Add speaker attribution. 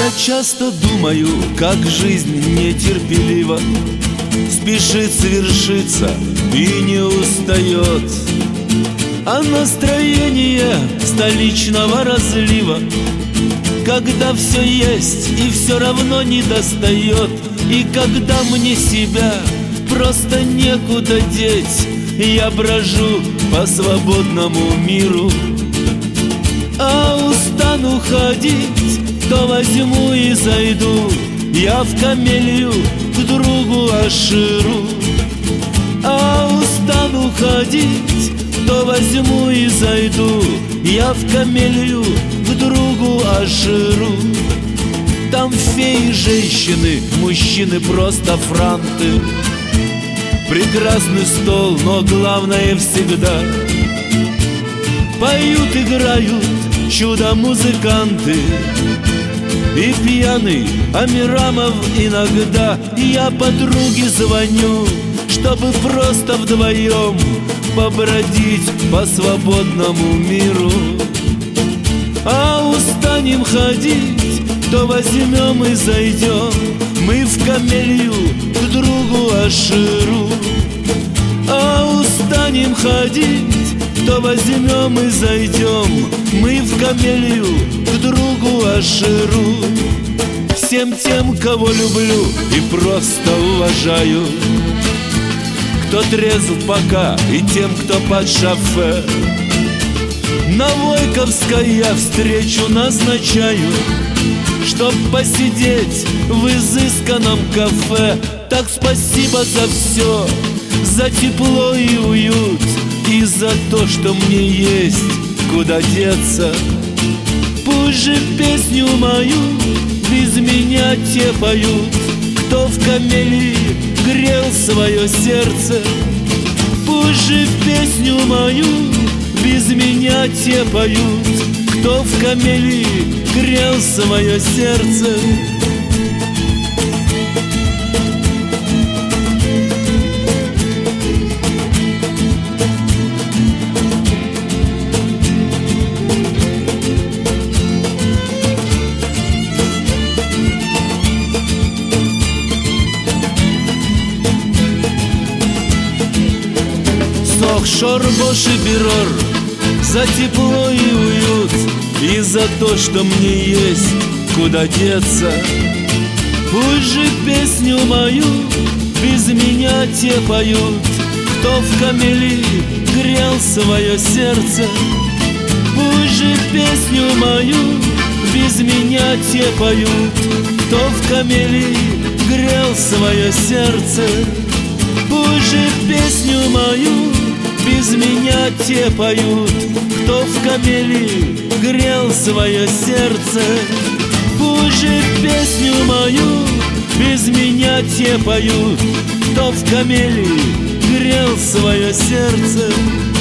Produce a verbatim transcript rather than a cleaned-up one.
Speaker 1: часто думаю, как жизнь нетерпелива, спешит свершиться и не устает. А настроение столичного разлива, когда все есть и все равно не достает. И когда мне себя просто некуда деть, я брожу по свободному миру. А устану ходить, то возьму и зайду я в камелью к другу Аширу. А устану ходить, то возьму и зайду я в камелью к другу Аширу. Там феи, женщины, мужчины просто франты. Прекрасный стол, но главное всегда поют, играют чудо-музыканты. И пьяный Амирамов иногда я подруге звоню, чтобы просто вдвоем побродить по свободному миру. А устанем ходить, то возьмем и зайдем мы в камелью к другу Аширу. А устанем ходить, то возьмем и зайдем мы в камелью к другу Аширу. Всем тем, кого люблю и просто уважаю, кто трезв пока, и тем, кто под шофе, на Войковской я встречу назначаю, чтоб посидеть в изысканном кафе. Так спасибо за все, за тепло и уют, и за то, что мне есть куда деться. Пусть же песню мою без меня те поют, кто в камелии грел свое сердце. Пусть же песню мою без меня те поют, кто в камелии грел свое сердце. Шорбош и Берор, за тепло и уют, и за то, что мне есть куда деться. Пусть же песню мою без меня те поют, кто в камелии грел свое сердце. Пусть же песню мою без меня те поют, кто в камелии грел свое сердце. Пусть же песню мою без меня те поют, кто в камелии грел свое сердце. Пусть же песню мою без меня те поют, кто в камелии грел свое сердце.